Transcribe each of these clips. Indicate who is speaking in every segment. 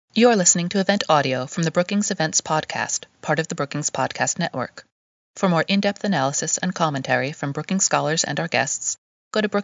Speaker 1: You are listening to event audio from the Brookings Events Podcast, part of the Brookings Podcast Network. For more in-depth analysis and commentary from Brookings scholars and our guests, go to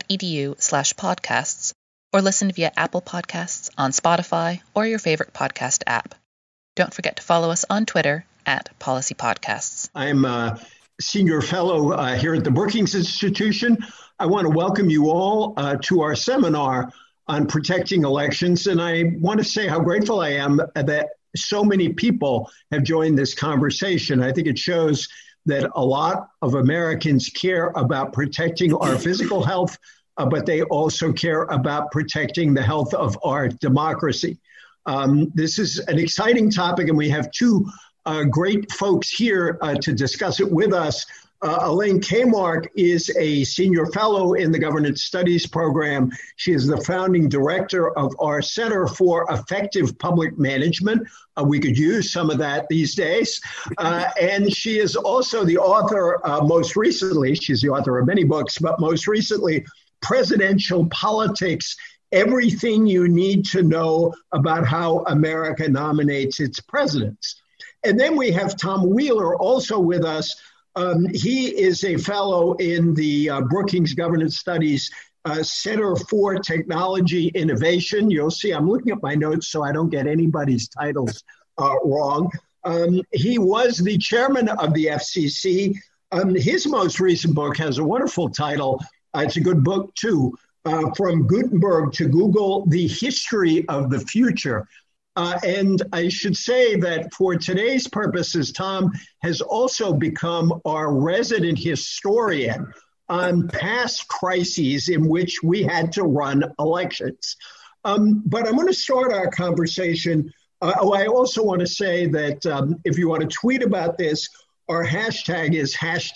Speaker 1: brookings.edu/podcasts or listen via Apple Podcasts, on Spotify, or your favorite podcast app. Don't forget to follow us on Twitter @PolicyPodcasts.
Speaker 2: I'm a senior fellow here at the Brookings Institution. I want to welcome you all to our seminar on protecting elections. And I want to say how grateful I am that so many people have joined this conversation. I think it shows that a lot of Americans care about protecting our physical health, but they also care about protecting the health of our democracy. This is an exciting topic, and we have two great folks here to discuss it with us. Elaine Kamarck is a senior fellow in the Governance Studies program. She is the founding director of our Center for Effective Public Management. We could use some of that these days. And she is also the author, most recently, she's the author of many books, but most recently, Presidential Politics: Everything You Need to Know About How America Nominates Its Presidents. And then we have Tom Wheeler also with us. He is a fellow in the Brookings Governance Studies Center for Technology Innovation. You'll see I'm looking at my notes so I don't get anybody's titles wrong. He was the chairman of the FCC. His most recent book has a wonderful title. It's a good book, too, From Gutenberg to Google, The History of the Future. And I should say that for today's purposes, Tom has also become our resident historian on past crises in which we had to run elections. But I'm going to start our conversation. I also want to say that if you want to tweet about this, our hashtag is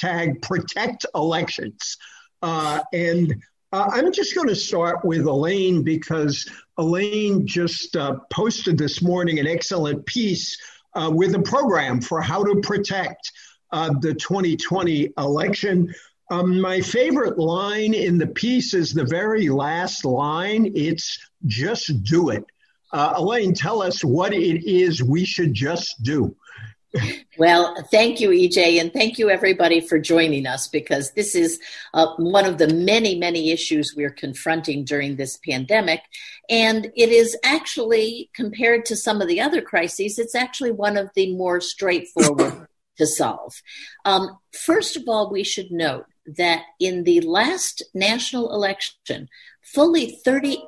Speaker 2: #ProtectElections. I'm just going to start with Elaine because Elaine just posted this morning an excellent piece with a program for how to protect the 2020 election. My favorite line in the piece is the very last line. It's just do it. Elaine, tell us what it is we should just do.
Speaker 3: Well, thank you, EJ, and thank you, everybody, for joining us, because this is one of the many, many issues we're confronting during this pandemic. And it is actually, compared to some of the other crises, it's actually one of the more straightforward to solve. First of all, we should note that in the last national election, fully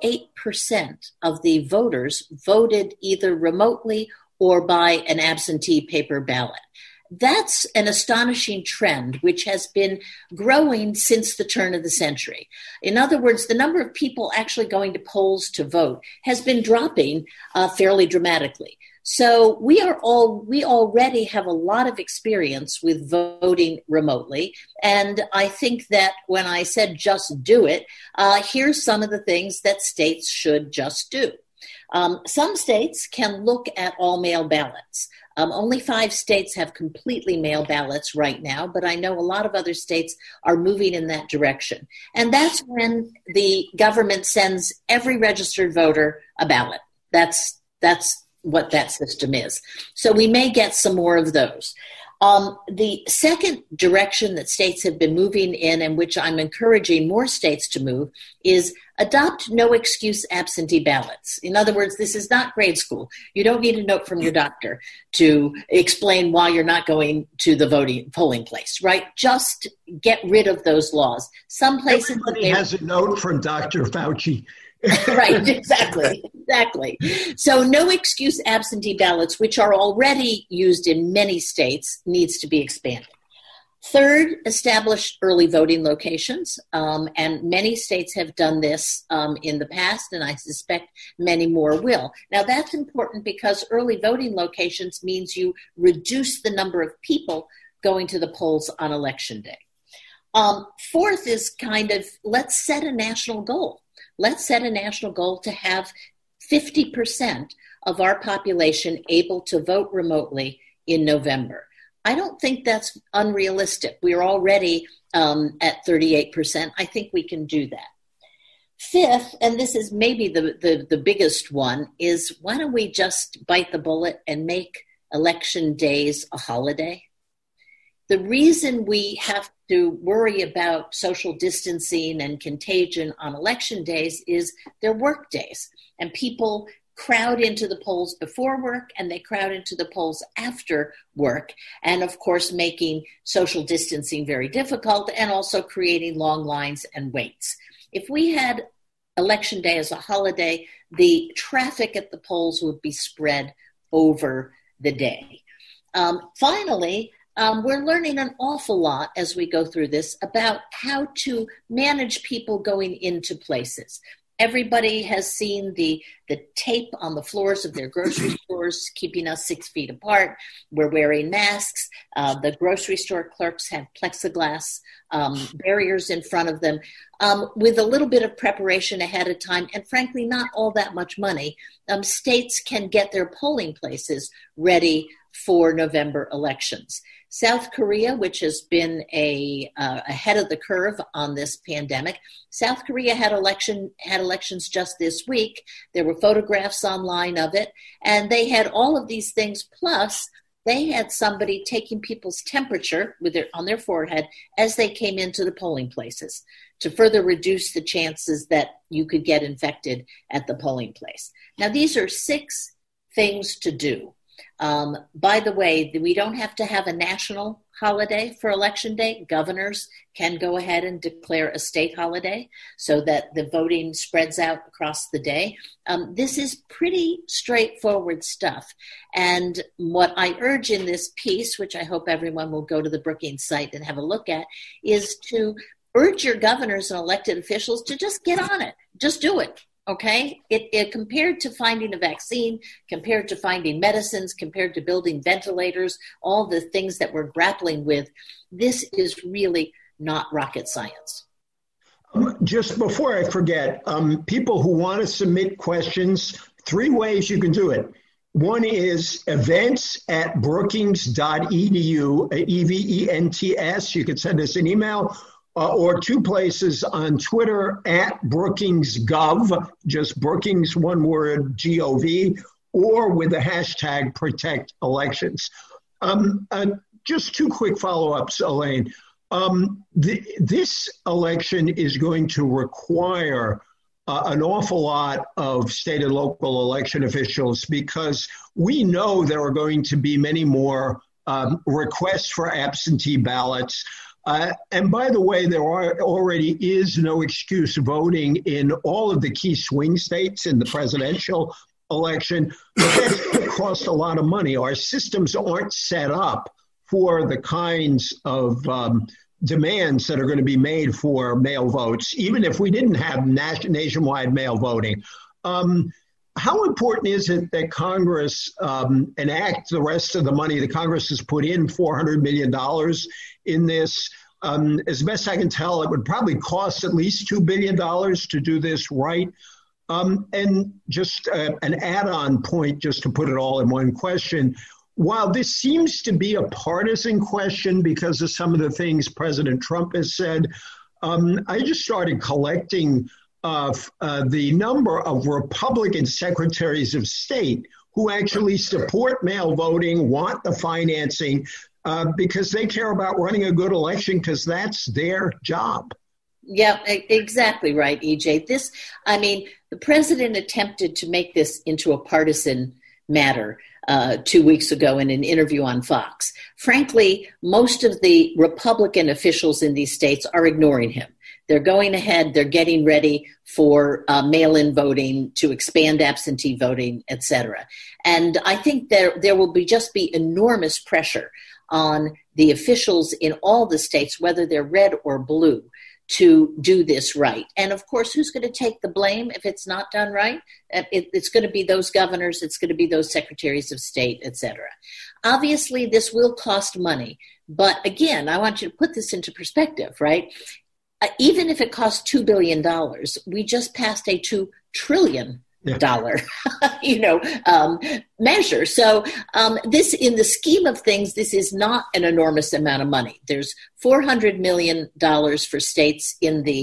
Speaker 3: 38% of the voters voted either remotely or by an absentee paper ballot. That's an astonishing trend, which has been growing since the turn of the century. In other words, the number of people actually going to polls to vote has been dropping fairly dramatically. So we already have a lot of experience with voting remotely. And I think that when I said just do it, here's some of the things that states should just do. Some states can look at all mail ballots. Only 5 states have completely mail ballots right now, but I know a lot of other states are moving in that direction. And that's when the government sends every registered voter a ballot. That's what that system is. So we may get some more of those. The second direction that states have been moving in, and which I'm encouraging more states to move, is adopt no excuse absentee ballots. In other words, this is not grade school. You don't need a note from your doctor to explain why you're not going to the polling place, right? Just get rid of those laws. Some places
Speaker 2: everybody has a note from Dr. Fauci.
Speaker 3: Right, exactly. So no excuse absentee ballots, which are already used in many states, needs to be expanded. Third, establish early voting locations, and many states have done this in the past, and I suspect many more will. Now, that's important because early voting locations means you reduce the number of people going to the polls on Election Day. Fourth is let's set a national goal. Let's set a national goal to have 50% of our population able to vote remotely in November. I don't think that's unrealistic. We're already at 38%. I think we can do that. Fifth, and this is maybe the biggest one, is why don't we just bite the bullet and make election days a holiday? The reason we have to worry about social distancing and contagion on election days is they're work days, and people crowd into the polls before work and they crowd into the polls after work, and of course making social distancing very difficult and also creating long lines and waits. If we had Election Day as a holiday, the traffic at the polls would be spread over the day. Finally, we're learning an awful lot as we go through this about how to manage people going into places. Everybody has seen the tape on the floors of their grocery stores, keeping us 6 feet apart. We're wearing masks. The grocery store clerks have plexiglass barriers in front of them. With a little bit of preparation ahead of time, and frankly, not all that much money, states can get their polling places ready for November elections. South Korea, which has been ahead of the curve on this pandemic, South Korea had elections just this week. There were photographs online of it, and they had all of these things. Plus, they had somebody taking people's temperature on their forehead as they came into the polling places to further reduce the chances that you could get infected at the polling place. Now, these are 6 things to do. By the way, we don't have to have a national holiday for Election Day. Governors can go ahead and declare a state holiday so that the voting spreads out across the day. This is pretty straightforward stuff. And what I urge in this piece, which I hope everyone will go to the Brookings site and have a look at, is to urge your governors and elected officials to just get on it. Just do it. Okay, it compared to finding a vaccine, compared to finding medicines, compared to building ventilators, all the things that we're grappling with, this is really not rocket science.
Speaker 2: Just before I forget, people who want to submit questions, 3 ways you can do it. One is events@brookings.edu, EVENTS. You can send us an email. Or 2 places on Twitter @BrookingsGov, just Brookings, one word, GOV, or with the hashtag #ProtectElections. Just 2 quick follow-ups, Elaine. This election is going to require an awful lot of state and local election officials because we know there are going to be many more requests for absentee ballots. And by the way, there already is no excuse voting in all of the key swing states in the presidential election. But that's going to cost a lot of money. Our systems aren't set up for the kinds of demands that are going to be made for mail votes, even if we didn't have nationwide mail voting. How important is it that Congress enact the rest of the money? The Congress has put in $400 million in this. As best I can tell, it would probably cost at least $2 billion to do this right. And just an add-on point, just to put it all in one question, while this seems to be a partisan question because of some of the things President Trump has said, I just started collecting the number of Republican secretaries of state who actually support mail voting, want the financing, because they care about running a good election because that's their job.
Speaker 3: Yeah, exactly right, EJ. The president attempted to make this into a partisan matter 2 weeks ago in an interview on Fox. Frankly, most of the Republican officials in these states are ignoring him. They're going ahead, they're getting ready for mail-in voting, to expand absentee voting, et cetera. And I think there will just be enormous pressure on the officials in all the states, whether they're red or blue, to do this right. And of course, who's going to take the blame if it's not done right? It's going to be those governors, it's going to be those secretaries of state, et cetera. Obviously, this will cost money. But again, I want you to put this into perspective, right? Even if it costs $2 billion, we just passed a $2 trillion measure. So this, in the scheme of things, this is not an enormous amount of money. There's $400 million for states in the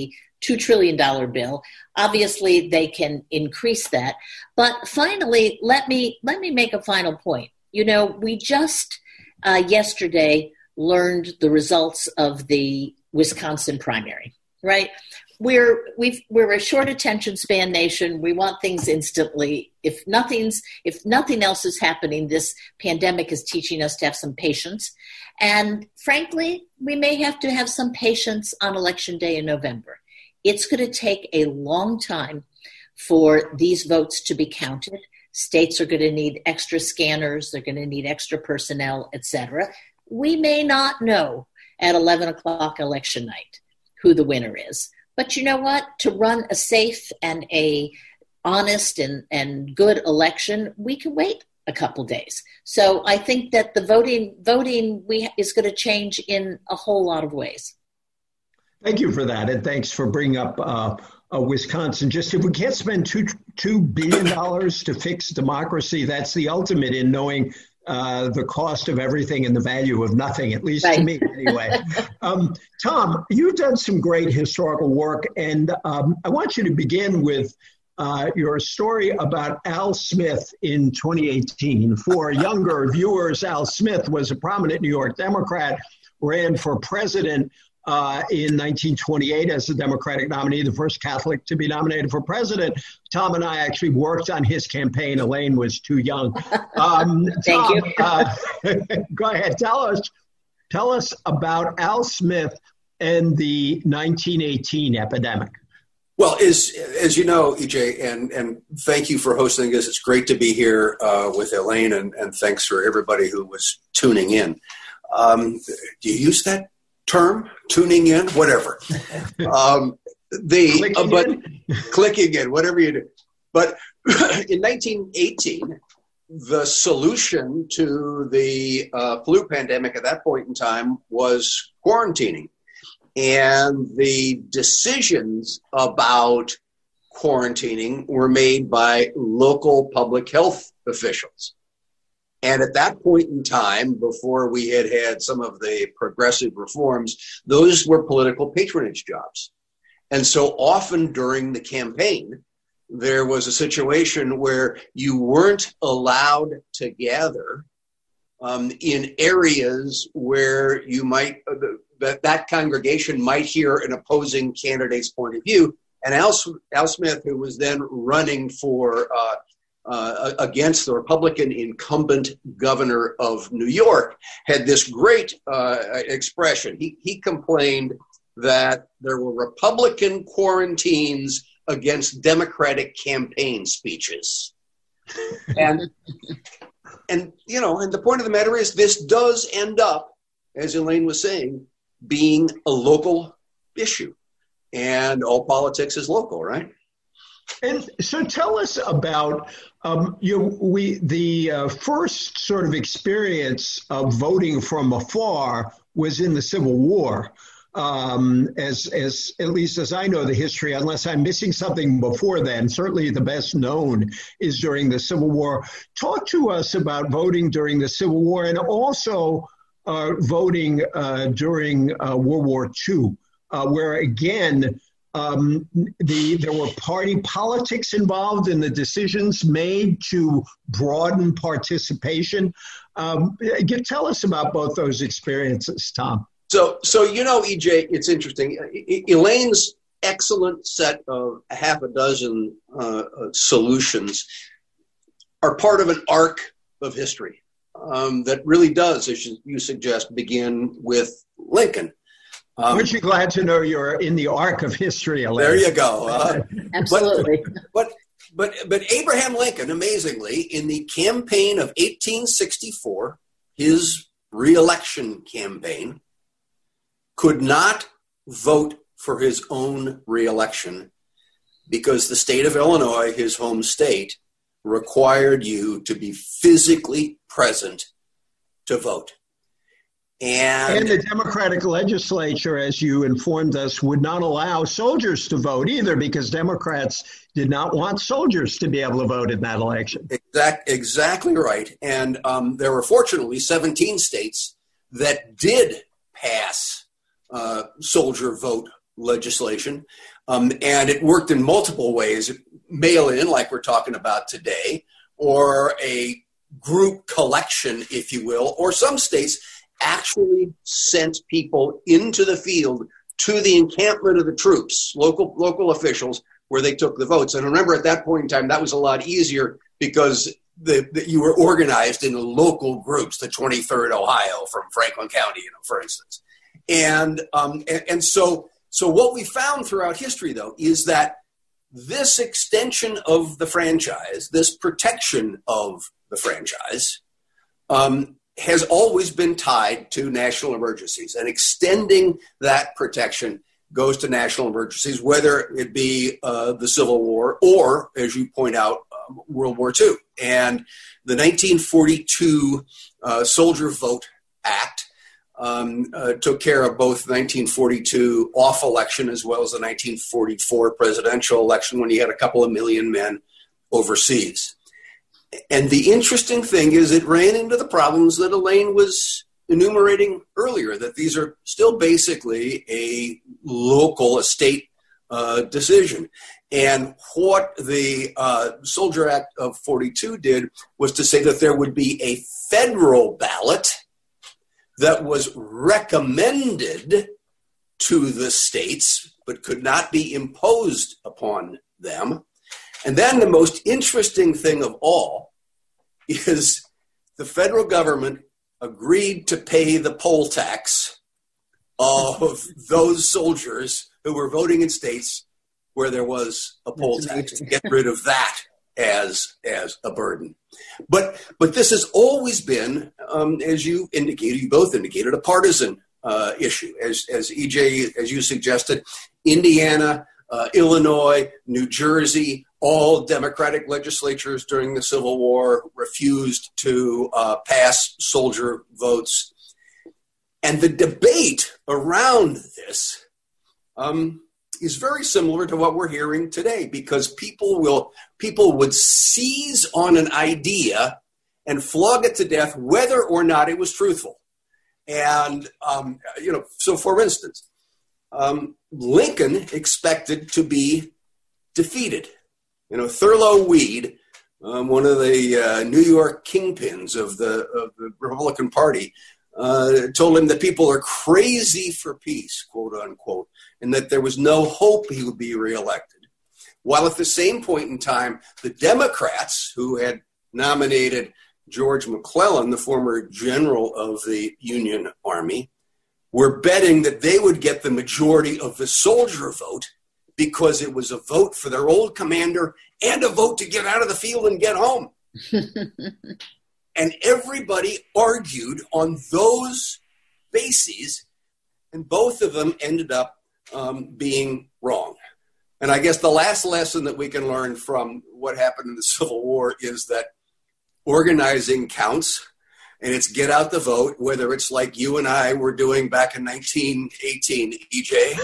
Speaker 3: $2 trillion bill. Obviously, they can increase that. But finally, let me make a final point. We just yesterday learned the results of the Wisconsin primary, right? We're a short attention span nation. We want things instantly. If nothing else is happening, this pandemic is teaching us to have some patience. And frankly, we may have to have some patience on Election Day in November. It's going to take a long time for these votes to be counted. States are going to need extra scanners. They're going to need extra personnel, et cetera. We may not know at 11 o'clock election night who the winner is. But you know what? To run a safe and a honest and good election, we can wait a couple days. So I think that the voting is going to change in a whole lot of ways.
Speaker 2: Thank you for that, and thanks for bringing up Wisconsin. Just if we can't spend $2 billion to fix democracy, that's the ultimate in knowing the cost of everything and the value of nothing, at least to me anyway. Tom, you've done some great historical work, and I want you to begin with your story about Al Smith in 2018. For younger viewers, Al Smith was a prominent New York Democrat, ran for president in 1928 as the Democratic nominee, the first Catholic to be nominated for president. Tom and I actually worked on his campaign. Elaine was too young.
Speaker 3: Thank you.
Speaker 2: Go ahead. Tell us about Al Smith and the 1918 epidemic.
Speaker 4: Well, as you know, EJ, and thank you for hosting this. It's great to be here with Elaine, and thanks for everybody who was tuning in. Do you use that term, tuning in, whatever? Clicking in, whatever you do. But in 1918, the solution to the flu pandemic at that point in time was quarantining. And the decisions about quarantining were made by local public health officials. And at that point in time, before we had some of the progressive reforms, those were political patronage jobs. And so often during the campaign, there was a situation where you weren't allowed to gather in areas where you might that congregation might hear an opposing candidate's point of view. And Al Smith, who was then running for against the Republican incumbent governor of New York, had this great expression. He complained that there were Republican quarantines against Democratic campaign speeches. And the point of the matter is, this does end up, as Elaine was saying, being a local issue. And all politics is local, right?
Speaker 2: And so tell us about the first sort of experience of voting from afar was in the Civil War. As at least as I know the history, unless I'm missing something before then, certainly the best known is during the Civil War. Talk to us about voting during the Civil War and also voting during World War II, where again, there were party politics involved in the decisions made to broaden participation. Tell us about both those experiences, Tom.
Speaker 4: So EJ, it's interesting. Elaine's excellent set of half a dozen solutions are part of an arc of history that really does, as you suggest, begin with Lincoln.
Speaker 2: Aren't you glad to know you're in the arc of history, Elaine?
Speaker 4: There you go.
Speaker 3: Absolutely.
Speaker 4: But Abraham Lincoln, amazingly, in the campaign of 1864, his re-election campaign, could not vote for his own re-election because the state of Illinois, his home state, required you to be physically present to vote. And
Speaker 2: the Democratic legislature, as you informed us, would not allow soldiers to vote either because Democrats did not want soldiers to be able to vote in that election.
Speaker 4: Exactly right. And there were fortunately 17 states that did pass soldier vote legislation. And it worked in multiple ways, mail in, like we're talking about today, or a group collection, if you will, or some states actually sent people into the field to the encampment of the troops, local officials, where they took the votes. And remember, at that point in time, that was a lot easier because you were organized in local groups, the 23rd Ohio from Franklin County, for instance. And so what we found throughout history, though, is that this extension of the franchise, this protection of the franchise, has always been tied to national emergencies, and extending that protection goes to national emergencies, whether it be the Civil War or, as you point out, World War II. And the 1942 Soldier Vote Act took care of both the 1942 off election as well as the 1944 presidential election, when you had a couple of million men overseas. And the interesting thing is it ran into the problems that Elaine was enumerating earlier, that these are still basically a state decision. And what the Soldier Act of 42 did was to say that there would be a federal ballot that was recommended to the states, but could not be imposed upon them. And then the most interesting thing of all is the federal government agreed to pay the poll tax of those soldiers who were voting in states where there was a poll tax, to get rid of that as a burden. But this has always been, as you both indicated, a partisan issue. As EJ, as you suggested, Indiana, Illinois, New Jersey, all Democratic legislatures during the Civil War refused to pass soldier votes. And the debate around this is very similar to what we're hearing today, because people would seize on an idea and flog it to death whether or not it was truthful. And, so for instance, Lincoln expected to be defeated. Thurlow Weed, one of the New York kingpins of the Republican Party, told him that people are crazy for peace, quote unquote, and that there was no hope he would be reelected. While at the same point in time, the Democrats, who had nominated George McClellan, the former general of the Union Army, were betting that they would get the majority of the soldier vote, because it was a vote for their old commander and a vote to get out of the field and get home. And everybody argued on those bases, and both of them ended up being wrong. And I guess the last lesson that we can learn from what happened in the Civil War is that organizing counts, and it's get out the vote, whether it's like you and I were doing back in 1918, EJ,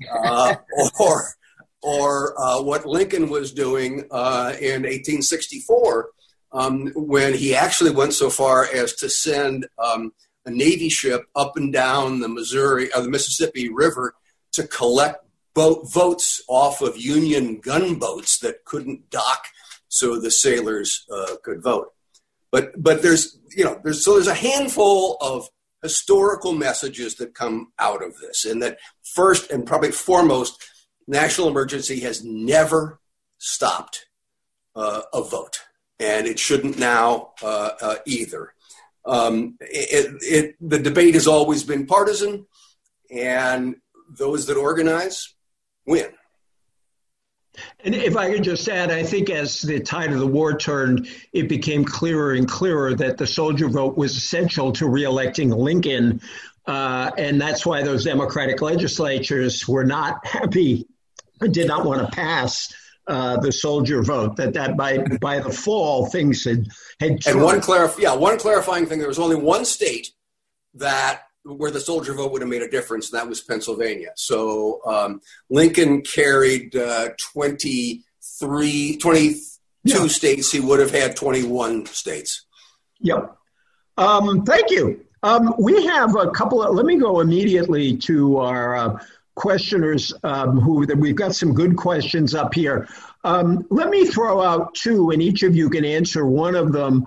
Speaker 4: or what Lincoln was doing in 1864, when he actually went so far as to send a Navy ship up and down the Mississippi River to collect votes off of Union gunboats that couldn't dock, so the sailors could vote. But there's a handful of historical messages that come out of this, and that first and probably foremost, national emergency has never stopped a vote, and it shouldn't now either. The debate has always been partisan, and those that organize win.
Speaker 2: And if I could just add, I think as the tide of the war turned, it became clearer and clearer that the soldier vote was essential to reelecting Lincoln. And that's why those Democratic legislatures were not happy and did not want to pass the soldier vote, that by the fall, things had changed.
Speaker 4: And one clarifying thing, there was only one state where the soldier vote would have made a difference, and that was Pennsylvania. So Lincoln carried 22 states. He would have had 21 states.
Speaker 2: Yep. Thank you. We have a couple let me go immediately to our questioners we've got some good questions up here. Let me throw out two, and each of you can answer one of them.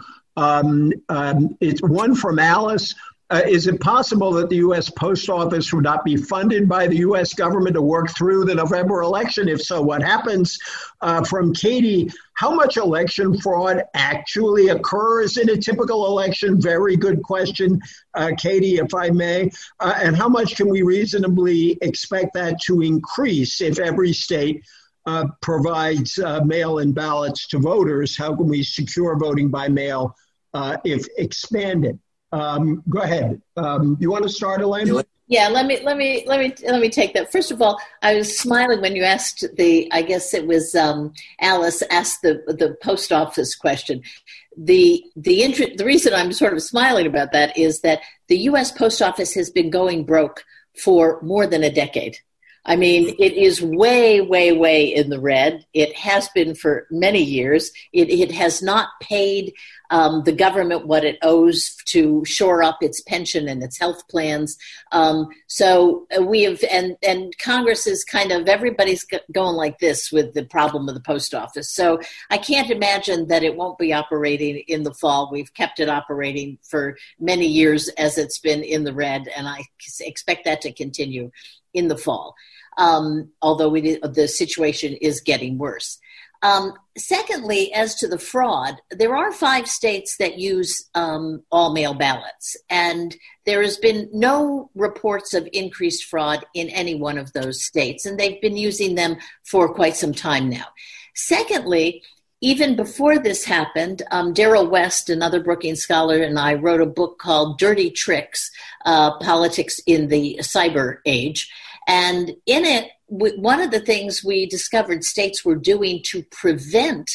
Speaker 2: It's one from Alice. Is it possible that the U.S. Post Office would not be funded by the U.S. government to work through the November election? If so, what happens? From Katie, how much election fraud actually occurs in a typical election? Very good question, Katie, if I may. And how much can we reasonably expect that to increase if every state provides mail-in ballots to voters? How can we secure voting by mail if expanded? Go ahead. You want to start, Elaine?
Speaker 3: Yeah, let me take that. First of all, I was smiling when you asked I guess it was Alice asked the post office question. The reason I'm sort of smiling about that is that the U.S. Post Office has been going broke for more than a decade. I mean, it is way, way, way in the red. It has been for many years. It has not paid the government what it owes to shore up its pension and its health plans. So we have, and Congress is kind of, everybody's going like this with the problem of the post office. So I can't imagine that it won't be operating in the fall. We've kept it operating for many years as it's been in the red, and I expect that to continue in the fall. Although the situation is getting worse. Secondly, as to the fraud, there are 5 states that use all mail ballots, and there has been no reports of increased fraud in any one of those states, and they've been using them for quite some time now. Secondly, even before this happened, Daryl West, another Brookings scholar, and I wrote a book called Dirty Tricks, Politics in the Cyber Age. And in it, one of the things we discovered states were doing to prevent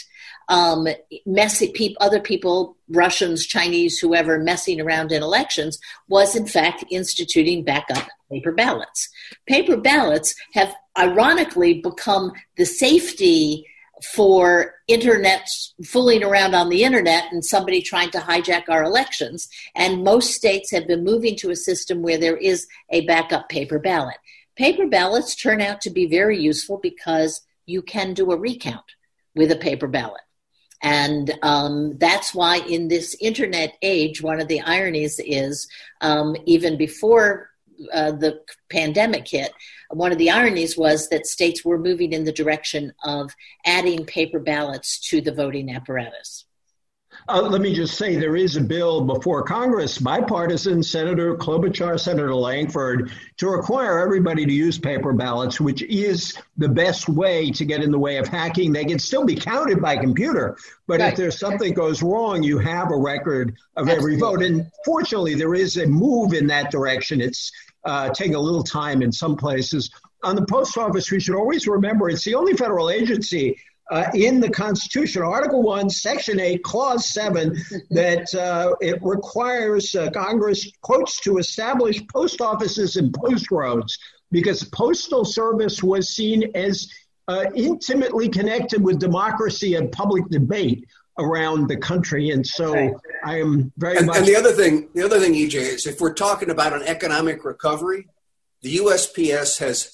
Speaker 3: other people, Russians, Chinese, whoever, messing around in elections was, in fact, instituting backup paper ballots. Paper ballots have ironically become the safety for internet, fooling around on the internet and somebody trying to hijack our elections. And most states have been moving to a system where there is a backup paper ballot. Paper ballots turn out to be very useful because you can do a recount with a paper ballot. And that's why in this internet age, one of the ironies is even before the pandemic hit, one of the ironies was that states were moving in the direction of adding paper ballots to the voting apparatus.
Speaker 2: Let me just say there is a bill before Congress, bipartisan, Senator Klobuchar, Senator Langford, to require everybody to use paper ballots, which is the best way to get in the way of hacking. They can still be counted by computer, but right. If there's something goes wrong, you have a record of every vote. And fortunately, there is a move in that direction. It's taking a little time in some places. On the post office, we should always remember it's the only federal agency in the Constitution, Article 1, Section 8, Clause 7, that it requires Congress, quotes, to establish post offices and post roads, because postal service was seen as intimately connected with democracy and public debate around the country. And so I am very much...
Speaker 4: And the other thing, EJ, is if we're talking about an economic recovery, the USPS has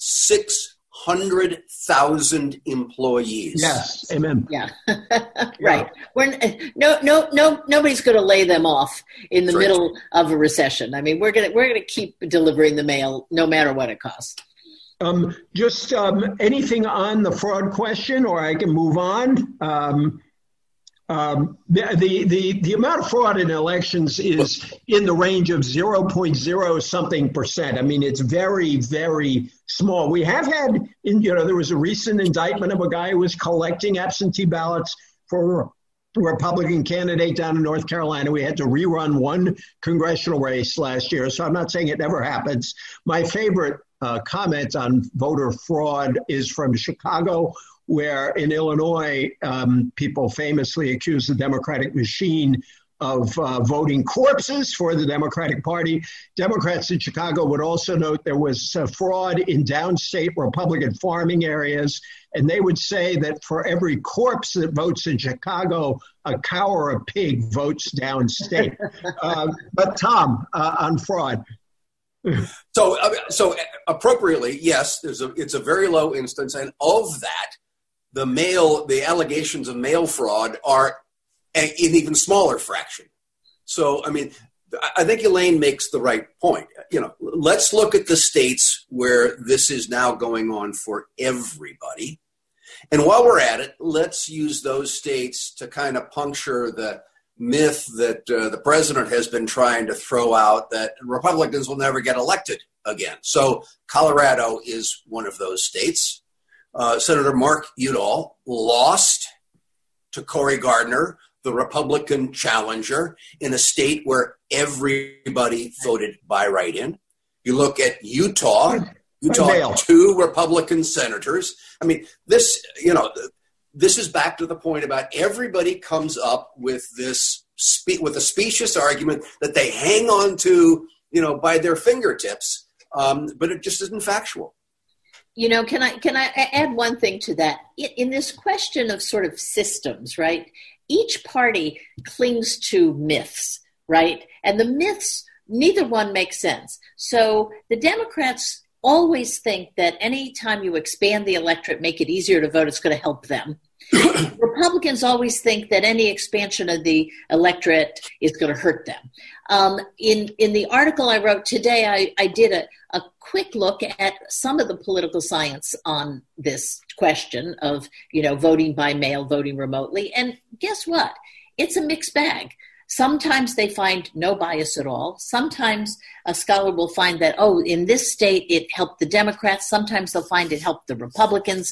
Speaker 4: 600,000 employees.
Speaker 2: Yes, amen.
Speaker 3: Yeah, right. Nobody's going to lay them off in the middle of a recession. I mean, we're going to keep delivering the mail no matter what it costs.
Speaker 2: Just anything on the fraud question, or I can move on. The amount of fraud in elections is in the range of 0.0 something percent. I mean, it's very, very small. We have had, there was a recent indictment of a guy who was collecting absentee ballots for a Republican candidate down in North Carolina. We had to rerun one congressional race last year. So I'm not saying it never happens. My favorite comment on voter fraud is from Chicago, where in Illinois, people famously accuse the Democratic machine of voting corpses for the Democratic Party. Democrats in Chicago would also note there was fraud in downstate Republican farming areas, and they would say that for every corpse that votes in Chicago, a cow or a pig votes downstate. But Tom, on fraud.
Speaker 4: So appropriately, yes, it's a very low instance, and of that, the allegations of mail fraud are an even smaller fraction. So, I mean, I think Elaine makes the right point. Let's look at the states where this is now going on for everybody. And while we're at it, let's use those states to kind of puncture the myth that the president has been trying to throw out that Republicans will never get elected again. So Colorado is one of those states. Senator Mark Udall lost to Cory Gardner, the Republican challenger, in a state where everybody voted by write-in. You look at Utah, 2 Republican senators. I mean, this is back to the point about everybody comes up with this with a specious argument that they hang on to, by their fingertips, but it just isn't factual.
Speaker 3: Can I add one thing to that? In this question of sort of systems, right? Each party clings to myths, right? And the myths, neither one makes sense. So the Democrats always think that any time you expand the electorate, make it easier to vote, it's going to help them. Republicans always think that any expansion of the electorate is going to hurt them. In the article I wrote today, I did a quick look at some of the political science on this question of, voting by mail, voting remotely. And guess what? It's a mixed bag. Sometimes they find no bias at all. Sometimes a scholar will find that, in this state, it helped the Democrats. Sometimes they'll find it helped the Republicans.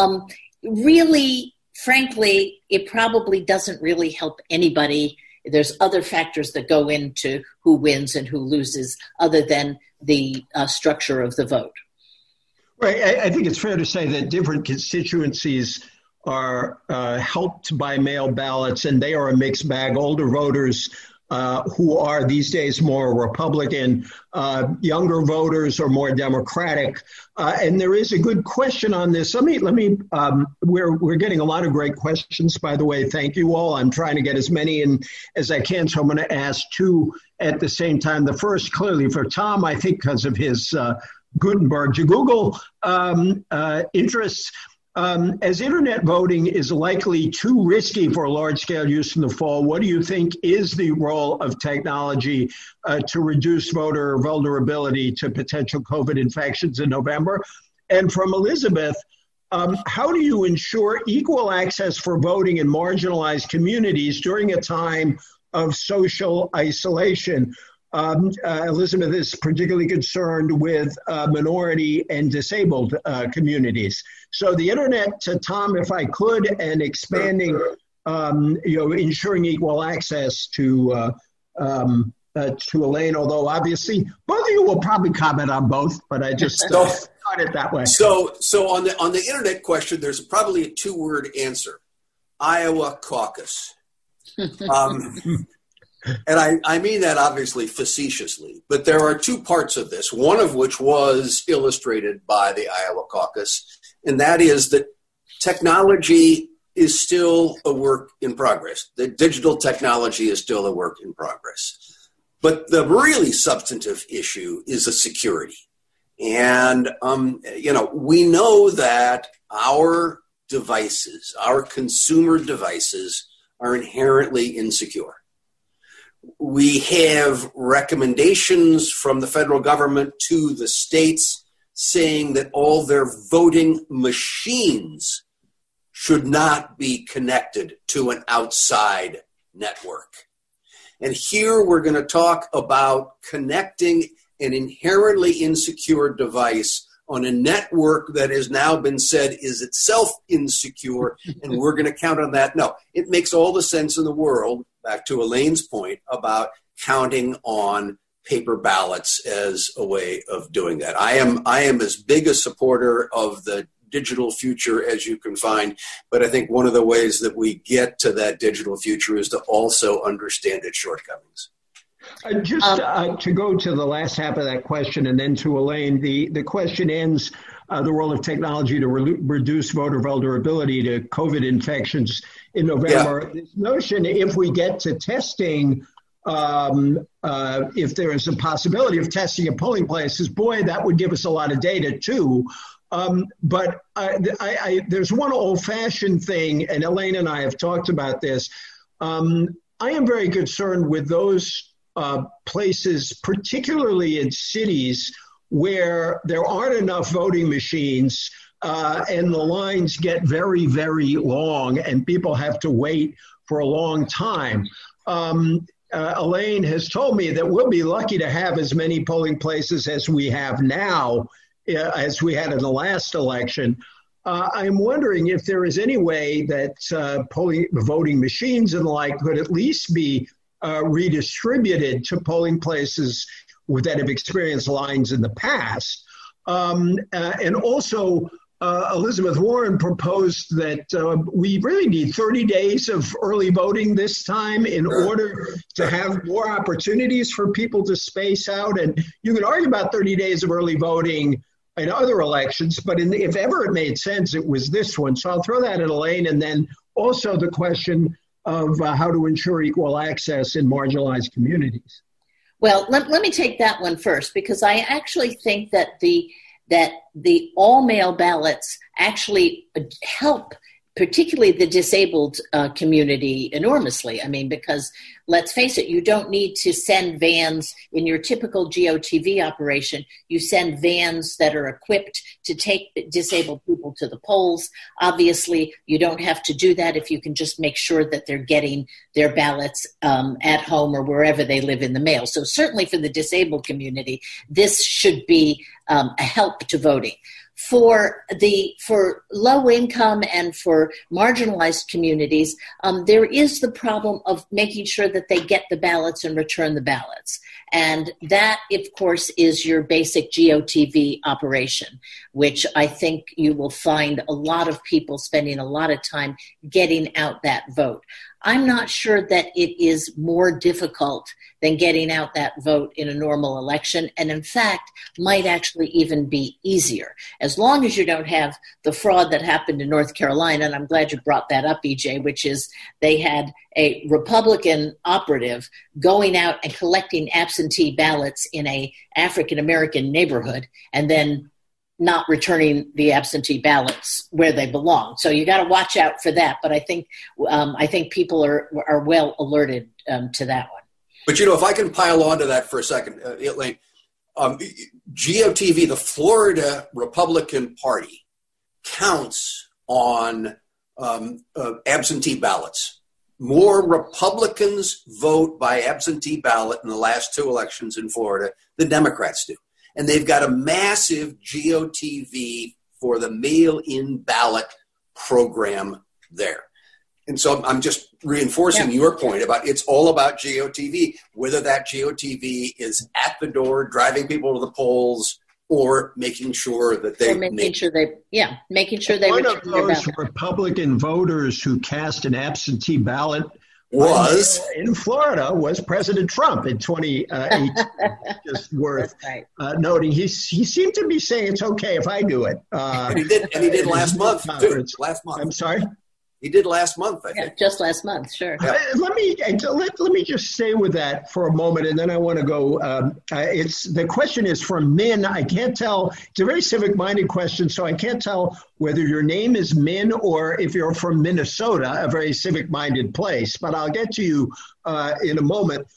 Speaker 3: Really, frankly, it probably doesn't really help anybody. There's other factors that go into who wins and who loses other than the structure of the vote.
Speaker 2: Right. I think it's fair to say that different constituencies are helped by mail ballots, and they are a mixed bag. Older voters who are these days more Republican, younger voters are more Democratic, and there is a good question on this. Let me. We're getting a lot of great questions, by the way. Thank you all. I'm trying to get as many in as I can, so I'm going to ask 2 at the same time. The first, clearly for Tom, I think because of his Gutenberg to Google interests. As internet voting is likely too risky for large-scale use in the fall, what do you think is the role of technology to reduce voter vulnerability to potential COVID infections in November? And from Elizabeth, how do you ensure equal access for voting in marginalized communities during a time of social isolation? Elizabeth is particularly concerned with minority and disabled communities. So the internet, to Tom, if I could, and expanding, ensuring equal access to Elaine, although obviously both of you will probably comment on both, but I just thought it that way.
Speaker 4: So on the internet question, there's probably a 2-word answer: Iowa caucus. And I mean that obviously facetiously, but there are 2 parts of this, one of which was illustrated by the Iowa caucus, and that is that technology is still a work in progress. The digital technology is still a work in progress. But the really substantive issue is the security. And, we know that our devices, our consumer devices, are inherently insecure. We have recommendations from the federal government to the states saying that all their voting machines should not be connected to an outside network. And here we're going to talk about connecting an inherently insecure device on a network that has now been said is itself insecure, and we're going to count on that. No, it makes all the sense in the world, back to Elaine's point, about counting on paper ballots as a way of doing that. I am as big a supporter of the digital future as you can find, but I think one of the ways that we get to that digital future is to also understand its shortcomings.
Speaker 2: To go to the last half of that question and then to Elaine, the question ends the role of technology to reduce voter vulnerability to COVID infections in November. Yeah. This notion, if we get to testing if there is a possibility of testing at polling places, boy, that would give us a lot of data too. But there's one old-fashioned thing, and Elaine and I have talked about this. I am very concerned with those places, particularly in cities where there aren't enough voting machines and the lines get very, very long and people have to wait for a long time. Elaine has told me that we'll be lucky to have as many polling places as we have now, as we had in the last election. I'm wondering if there is any way that voting machines and the like could at least be redistributed to polling places that have experienced lines in the past. And also, Elizabeth Warren proposed that we really need 30 days of early voting this time in order to have more opportunities for people to space out. And you can argue about 30 days of early voting in other elections, but if ever it made sense, it was this one. So I'll throw that at Elaine. And then also the question of how to ensure equal access in marginalized communities.
Speaker 3: Well, let me take that one first, because I actually think that the all-mail ballots actually help, particularly the disabled community, enormously. I mean, because let's face it, you don't need to send vans in your typical GOTV operation. You send vans that are equipped to take disabled people to the polls. Obviously, you don't have to do that if you can just make sure that they're getting their ballots at home or wherever they live in the mail. So certainly for the disabled community, this should be a help to voting. For low income and for marginalized communities, there is the problem of making sure that they get the ballots and return the ballots. And that, of course, is your basic GOTV operation, which I think you will find a lot of people spending a lot of time getting out that vote. I'm not sure that it is more difficult than getting out that vote in a normal election, and in fact, might actually even be easier, as long as you don't have the fraud that happened in North Carolina. And I'm glad you brought that up, EJ, which is they had a Republican operative going out and collecting absentee ballots in a African-American neighborhood and then not returning the absentee ballots where they belong. So you got to watch out for that. But I think people are well alerted to that one.
Speaker 4: But, if I can pile on to that for a second, Elaine, GOTV, the Florida Republican Party, counts on absentee ballots. More Republicans vote by absentee ballot in the last two elections in Florida than Democrats do. And they've got a massive GOTV for the mail-in ballot program there. And so I'm just reinforcing your point about it's all about GOTV, whether that GOTV is at the door, driving people to the polls, or making sure that they
Speaker 3: making sure they
Speaker 2: one of those Republican voters who cast an absentee ballot
Speaker 4: was
Speaker 2: in Florida was President Trump in 2018. Just worth noting. He seemed to be saying it's okay if I do it.
Speaker 4: And he did last month too. Last month.
Speaker 2: I'm sorry.
Speaker 4: He did last month, I think.
Speaker 3: Just last month, sure.
Speaker 2: Let me just stay with that for a moment, and then I want to go. The question is from Min. I can't tell. It's a very civic-minded question, so I can't tell whether your name is Min or if you're from Minnesota, a very civic-minded place. But I'll get to you in a moment.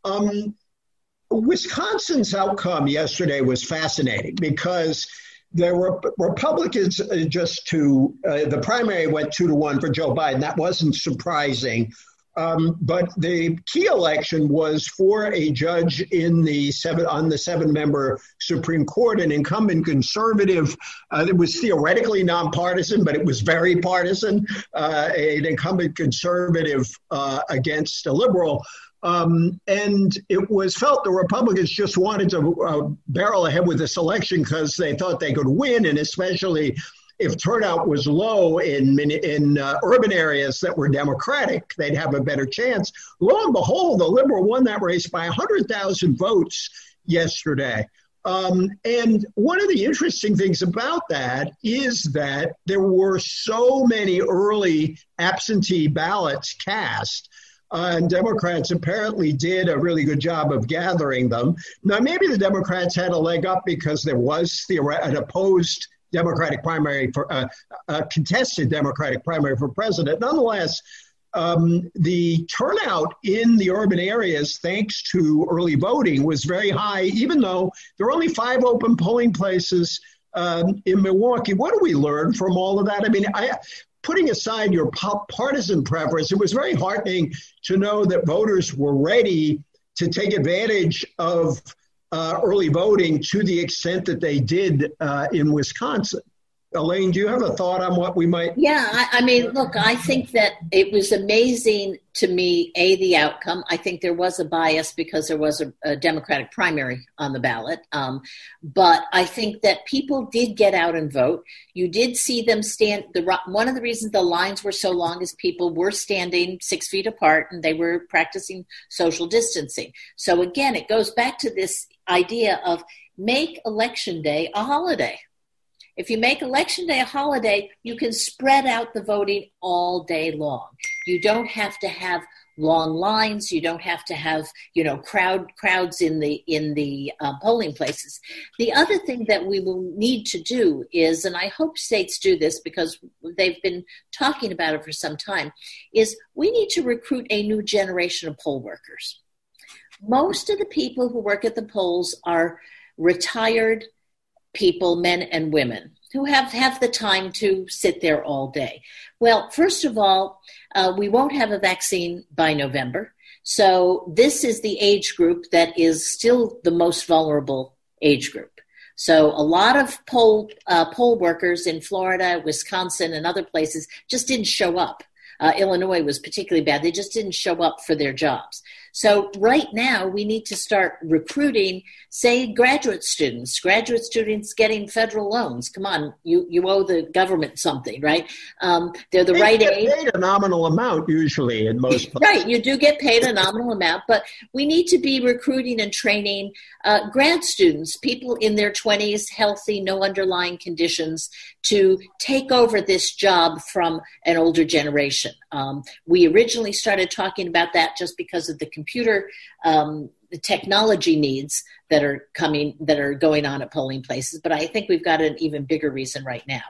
Speaker 2: Wisconsin's outcome yesterday was fascinating because there were Republicans the primary went 2-1 for Joe Biden. That wasn't surprising. But the key election was for a judge on the 7-member Supreme Court, an incumbent conservative. It was theoretically nonpartisan, but it was very partisan, an incumbent conservative against a liberal. And it was felt the Republicans just wanted to barrel ahead with this election because they thought they could win, and especially if turnout was low in urban areas that were Democratic, they'd have a better chance. Lo and behold, the liberal won that race by 100,000 votes yesterday. And one of the interesting things about that is that there were so many early absentee ballots cast And Democrats apparently did a really good job of gathering them. Now, maybe the Democrats had a leg up because there was an opposed Democratic primary for a contested Democratic primary for president. Nonetheless, the turnout in the urban areas, thanks to early voting, was very high, even though there are only 5 open polling places in Milwaukee. What do we learn from all of that? I mean, putting aside your partisan preference, it was very heartening to know that voters were ready to take advantage of early voting to the extent that they did in Wisconsin. Elaine, do you have a thought on what we might?
Speaker 3: Yeah, I mean, look, I think that it was amazing to me, the outcome. I think there was a bias because there was a Democratic primary on the ballot. But I think that people did get out and vote. You did see them stand. One of the reasons the lines were so long is people were standing 6 feet apart and they were practicing social distancing. So again, it goes back to this idea of make Election Day a holiday. If you make Election Day a holiday, you can spread out the voting all day long. You don't have to have long lines. You don't have to have, crowds in the polling places. The other thing that we will need to do is, and I hope states do this because they've been talking about it for some time, is we need to recruit a new generation of poll workers. Most of the people who work at the polls are retired people, men and women, who have the time to sit there all day. Well, first of all, we won't have a vaccine by November. So this is the age group that is still the most vulnerable age group. So a lot of poll workers in Florida, Wisconsin, and other places just didn't show up. Illinois was particularly bad. They just didn't show up for their jobs. So right now we need to start recruiting, say, graduate students getting federal loans. Come on, you owe the government something, right? They're the right age.
Speaker 2: Paid a nominal amount usually in most places.
Speaker 3: Right, you do get paid a nominal amount, but we need to be recruiting and training grad students, people in their 20s, healthy, no underlying conditions, to take over this job from an older generation. We originally started talking about that just because of the computer the technology needs that are going on at polling places, but I think we've got an even bigger reason right now.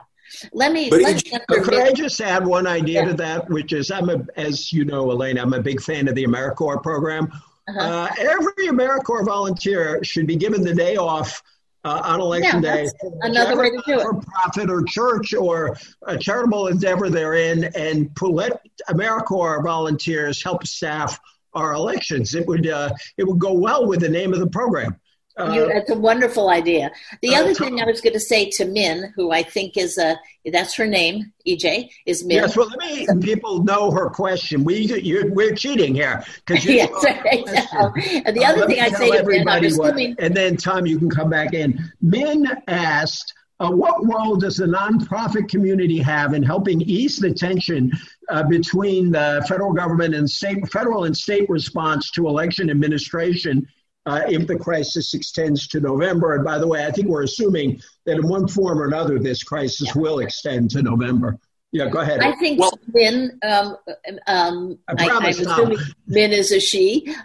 Speaker 2: Could I just add one idea to that, which is, as you know, Elaine, I'm a big fan of the AmeriCorps program. Every AmeriCorps volunteer should be given the day off on Election Day.
Speaker 3: Another way to do it.
Speaker 2: For profit or church or a charitable endeavor they're in, and let AmeriCorps volunteers help staff our elections. It would go well with the name of the program.
Speaker 3: That's a wonderful idea. The other thing I was going to say to Min, who I think that's her name, EJ, is Min.
Speaker 2: Yes, well, people know her question. We're cheating here.
Speaker 3: Yes, right. And the other thing I'd say to Min, I'm assuming...
Speaker 2: And then, Tom, you can come back in. Min asked, what role does the nonprofit community have in helping ease the tension between the federal government and federal and state response to election administration if the crisis extends to November? And by the way, I think we're assuming that in one form or another, this crisis will extend to November. Yeah, go ahead.
Speaker 3: I think Min, I'm assuming Min is a she.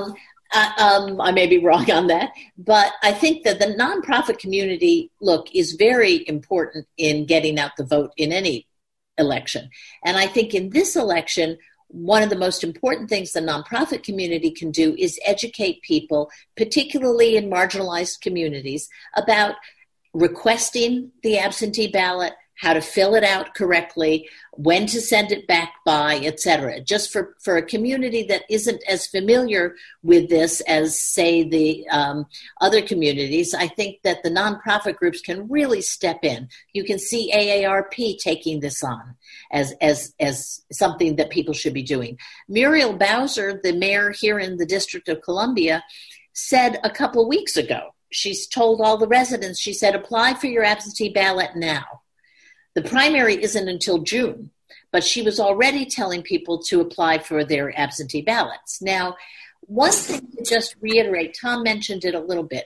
Speaker 3: I may be wrong on that, but I think that the nonprofit community, is very important in getting out the vote in any election. And I think in this election, one of the most important things the nonprofit community can do is educate people, particularly in marginalized communities, about requesting the absentee ballot, how to fill it out correctly, when to send it back by, et cetera. Just for a community that isn't as familiar with this as, say, the other communities, I think that the nonprofit groups can really step in. You can see AARP taking this on as something that people should be doing. Muriel Bowser, the mayor here in the District of Columbia, said a couple weeks ago, she's told all the residents, she said, apply for your absentee ballot now. The primary isn't until June, but she was already telling people to apply for their absentee ballots. Now, one thing to just reiterate, Tom mentioned it a little bit.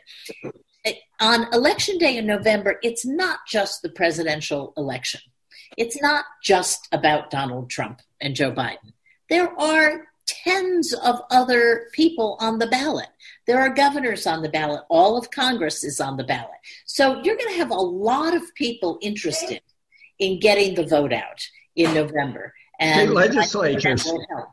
Speaker 3: On Election Day in November, it's not just the presidential election. It's not just about Donald Trump and Joe Biden. There are tens of other people on the ballot. There are governors on the ballot. All of Congress is on the ballot. So you're going to have a lot of people interested in getting the vote out in November. And
Speaker 2: state legislatures.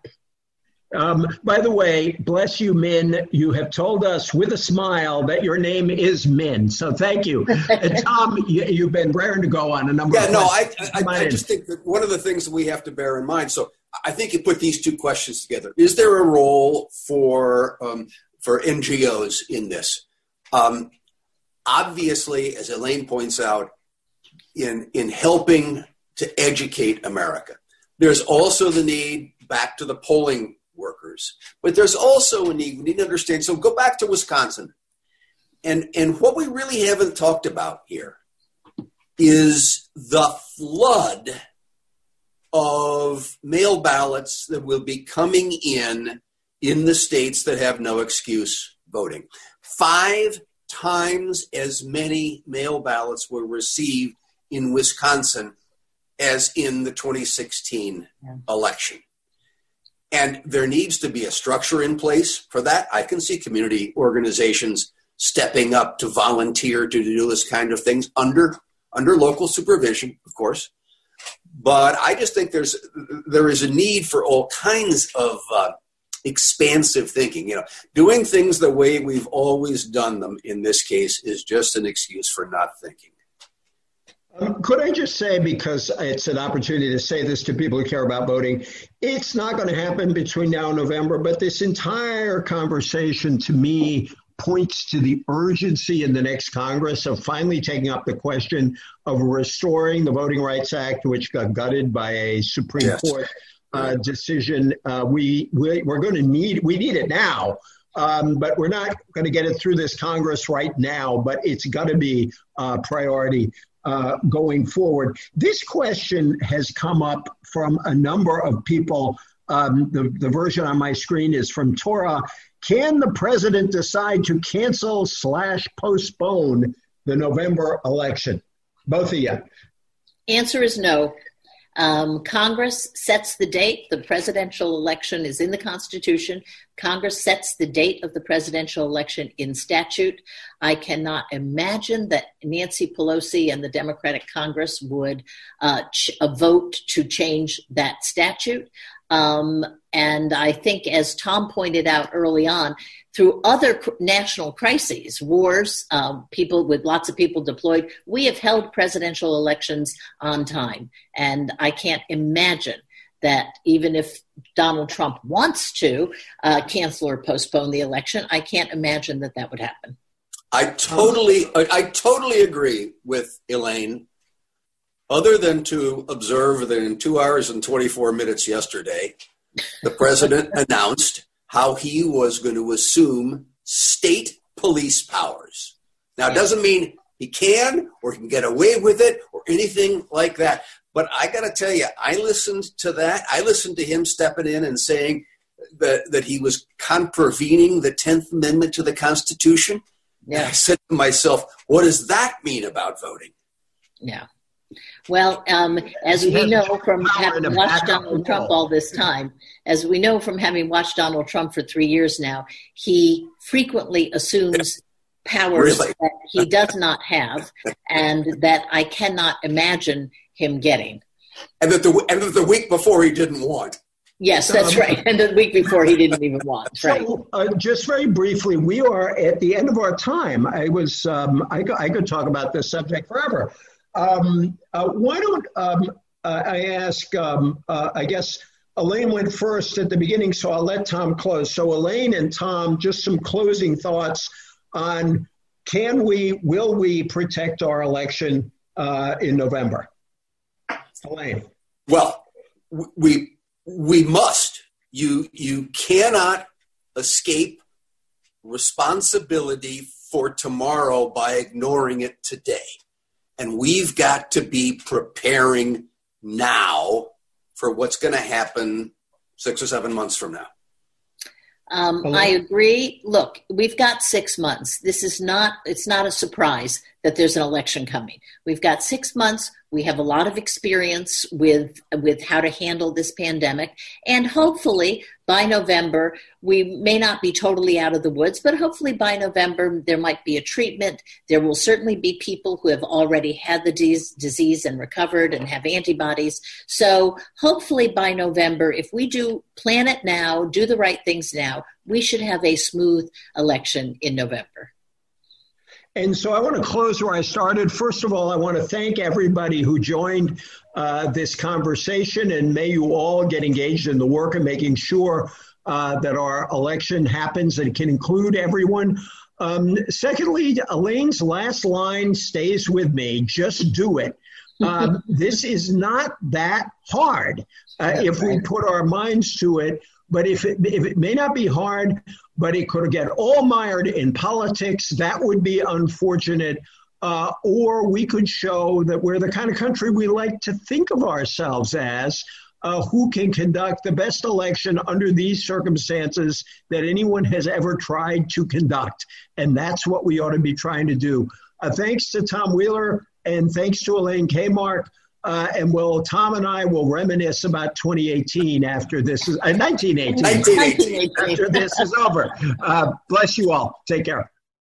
Speaker 2: By the way, bless you, Min. You have told us with a smile that your name is Min. So thank you. And Tom, you've been raring to go on a number of questions.
Speaker 4: I just think that one of the things that we have to bear in mind, so I think you put these two questions together. Is there a role for NGOs in this? Obviously, as Elaine points out, in helping to educate America. There's also the need back to the polling workers, but there's also a need, we need to understand. So go back to Wisconsin. And what we really haven't talked about here is the flood of mail ballots that will be coming in the states that have no excuse voting. 5 times as many mail ballots were received in Wisconsin as in the 2016 election. And there needs to be a structure in place for that. I can see community organizations stepping up to volunteer to do this kind of things under local supervision, of course. But I just think there is a need for all kinds of expansive thinking. Doing things the way we've always done them in this case is just an excuse for not thinking.
Speaker 2: Could I just say, because it's an opportunity to say this to people who care about voting, it's not going to happen between now and November, but this entire conversation to me points to the urgency in the next Congress of finally taking up the question of restoring the Voting Rights Act, which got gutted by a Supreme Court decision. We're going to need it now. But we're not going to get it through this Congress right now, but it's got to be a priority going forward. This question has come up from a number of people. The version on my screen is from Tora. Can the president decide to cancel/postpone the November election? Both of you.
Speaker 3: Answer is no. Congress sets the date. The presidential election is in the Constitution. Congress sets the date of the presidential election in statute. I cannot imagine that Nancy Pelosi and the Democratic Congress would vote to change that statute. And I think, as Tom pointed out early on, through other national crises, wars, lots of people deployed, we have held presidential elections on time. And I can't imagine that even if Donald Trump wants to cancel or postpone the election, I can't imagine that would happen.
Speaker 4: I totally agree with Elaine, other than to observe that in 2 hours and 24 minutes yesterday, the president announced how he was going to assume state police powers. Now, it doesn't mean he can or he can get away with it or anything like that. But I got to tell you, I listened to that. I listened to him stepping in and saying that he was contravening the 10th Amendment to the Constitution. Yeah. I said to myself, what does that mean about voting?
Speaker 3: Yeah. Well, as we know from having watched Donald Trump all this time, as we know from having watched Donald Trump for 3 years now, he frequently assumes powers that he does not have and that I cannot imagine him getting.
Speaker 4: And that the week before he didn't want.
Speaker 3: Yes, that's right. And the week before he didn't even want. Right.
Speaker 2: So, just very briefly, we are at the end of our time. I could talk about this subject forever. Why don't I ask, I guess Elaine went first at the beginning, so I'll let Tom close. So Elaine and Tom, just some closing thoughts on will we protect our election in November? Elaine.
Speaker 4: Well, we must. You cannot escape responsibility for tomorrow by ignoring it today. And we've got to be preparing now for what's going to happen 6 or 7 months from now.
Speaker 3: I agree. Look, we've got 6 months. It's not a surprise that there's an election coming. We've got 6 months. We have a lot of experience with how to handle this pandemic. And hopefully by November, we may not be totally out of the woods, but hopefully by November, there might be a treatment. There will certainly be people who have already had the disease and recovered and have antibodies. So hopefully by November, if we do plan it now, do the right things now, we should have a smooth election in November.
Speaker 2: And so I want to close where I started. First of all, I want to thank everybody who joined this conversation, and may you all get engaged in the work of making sure that our election happens and can include everyone. Secondly, Elaine's last line stays with me. Just do it. This is not that hard if we put our minds to it. But if it may not be hard, but it could get all mired in politics, that would be unfortunate. Or we could show that we're the kind of country we like to think of ourselves as, who can conduct the best election under these circumstances that anyone has ever tried to conduct. And that's what we ought to be trying to do. Thanks to Tom Wheeler and thanks to Elaine Kamarck. And Tom and I will reminisce about 2018 after this is 1918 after this is over. Bless you all. Take care.